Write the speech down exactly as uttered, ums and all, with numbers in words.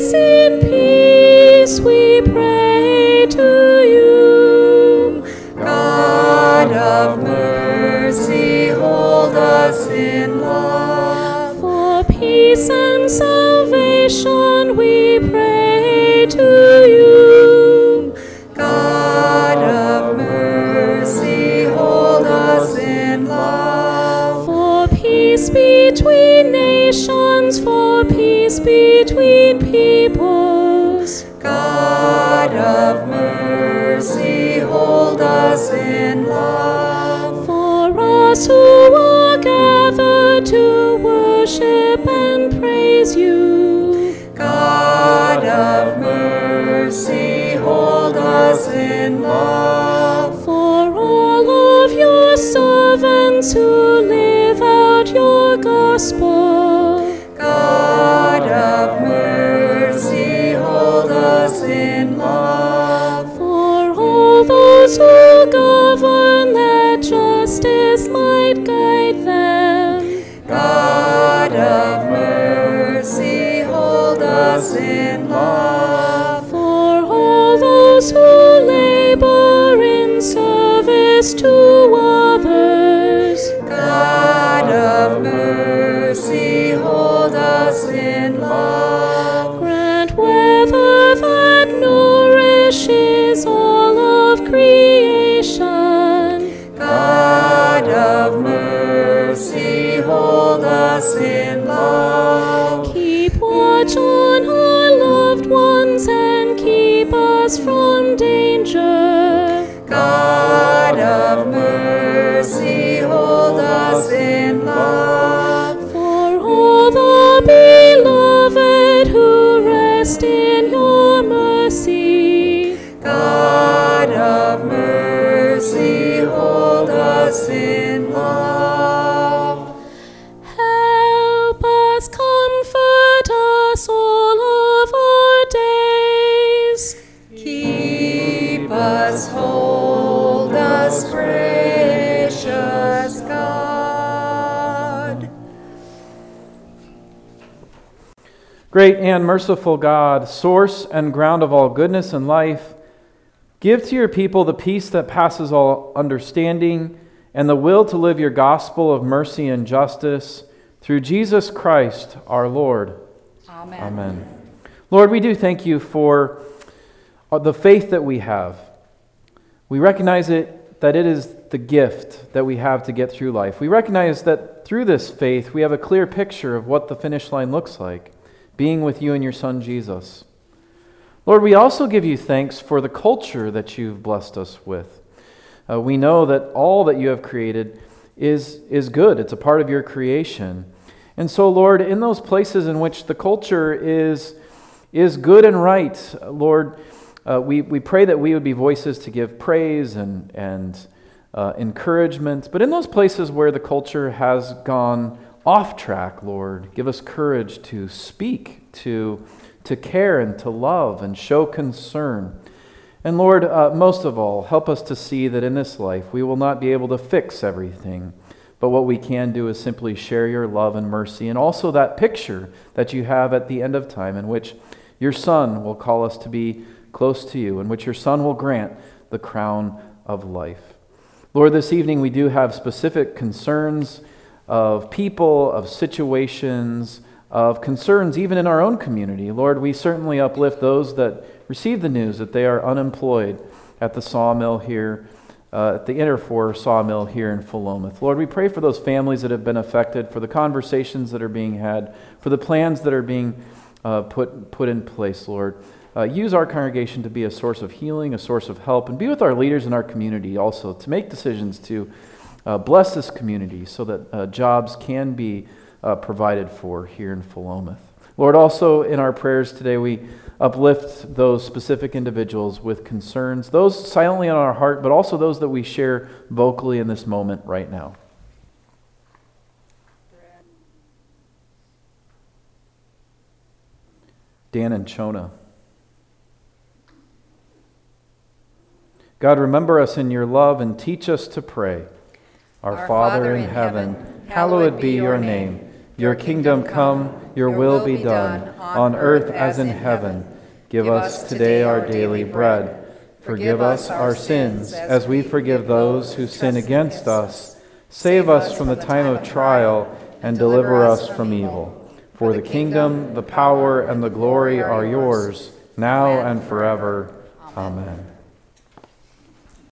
Peace in peace we pray to you. God of mercy, hold us in love. For peace and salvation we pray to you. God of mercy, hold us in love. For peace between nations, for peace between peoples. God of mercy, hold us in love. For us who are gathered to worship and praise you. God of mercy, hold us in love. For all of your servants who live out your gospel. God of mercy, hold us in love. For all those who govern, that justice might guide them. God of mercy, hold us in love. For all those who labor in service to others. God of mercy, hold us in love. Grant weather that nourishes all of creation. God of mercy, hold us in love. Keep watch on our loved ones and keep us from danger. God of mercy, hold us in love. For all the beloved who rest in your mercy. God of mercy, hold us in love. Help us, comfort us all of our days. Keep us, hold us, gracious God. Great and merciful God, source and ground of all goodness and life, give to your people the peace that passes all understanding and the will to live your gospel of mercy and justice through Jesus Christ our Lord. Amen. Amen. Lord, we do thank you for the faith that we have. We recognize it that it is the gift that we have to get through life. We recognize that through this faith we have a clear picture of what the finish line looks like, being with you and your Son Jesus. Lord, we also give you thanks for the culture that you've blessed us with. Uh, we know that all that you have created is, is good. It's a part of your creation. And so, Lord, in those places in which the culture is, is good and right, Lord, uh, we, we pray that we would be voices to give praise and, and uh, encouragement. But in those places where the culture has gone off track, Lord, give us courage to speak, to to care and to love and show concern. And Lord, uh, most of all, help us to see that in this life we will not be able to fix everything, but what we can do is simply share your love and mercy, and also that picture that you have at the end of time in which your Son will call us to be close to you, in which your Son will grant the crown of life. Lord, this evening we do have specific concerns of people, of situations, of concerns even in our own community. Lord, we certainly uplift those that receive the news that they are unemployed at the sawmill here, uh, at the Interfor sawmill here in Philomath. Lord, we pray for those families that have been affected, for the conversations that are being had, for the plans that are being uh, put, put in place, Lord. Uh, use our congregation to be a source of healing, a source of help, and be with our leaders in our community also to make decisions to uh, bless this community so that uh, jobs can be Uh, provided for here in Philomath. Lord, also in our prayers today, we uplift those specific individuals with concerns, those silently on our heart, but also those that we share vocally in this moment right now. Dan and Chona. God, remember us in your love and teach us to pray. Our, Our Father in heaven, hallowed be your name. Your kingdom come, your will be done, on earth as in heaven. Give us today our daily bread. Forgive us our sins, as we forgive those who sin against us. Save us from the time of trial, and deliver us from evil. For the kingdom, the power, and the glory are yours, now and forever. Amen.